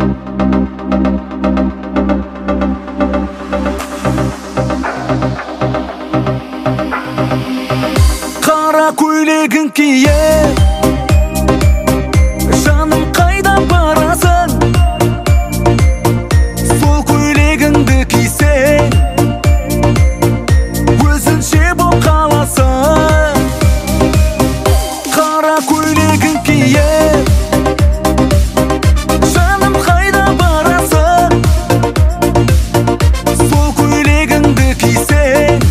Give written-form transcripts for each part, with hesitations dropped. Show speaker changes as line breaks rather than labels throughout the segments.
Қара көйлегін кие, жаным қайда барасың? Сол көйлегіңді кисең, өзінше бол қаласың. Қара көйлегін кие, жаным қайда барасың? Сол көйлегіңді кисең,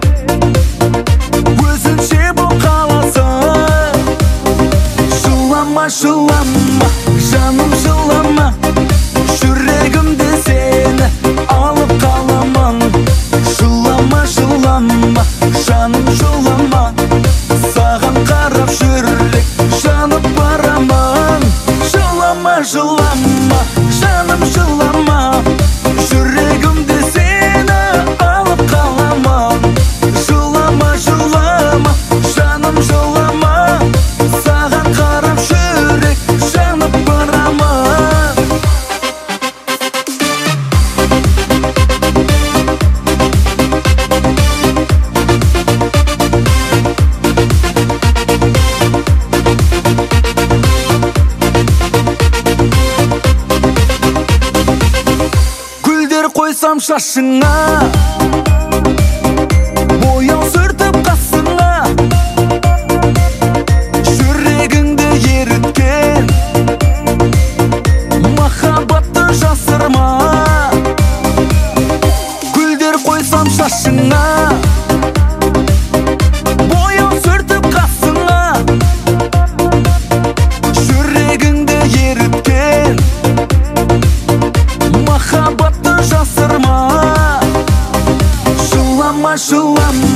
өзінше бол қаласың. Жылама, жылама, жаным жылама, жүрегімді сені алып қаламын. Жылама, жылама, жаным жылама, саған қарап жүрек жанып барамын. Жылама, жылама, жаным жылама, жүрегімді сені алып қаламын. Жылама, жылама, жаным жылама, саған қарап жүрек жанып барамын. Гүлдер қойсам шашыңа, бояу сүртіп қасыңа, жүрегіңді еріткен махаббатты жасырма. Гүлдер қойсам шашыңа, бояу сүртіп қасыңа, жүрегіңді еріткен махаббатты жасырма. Жылама, жылама,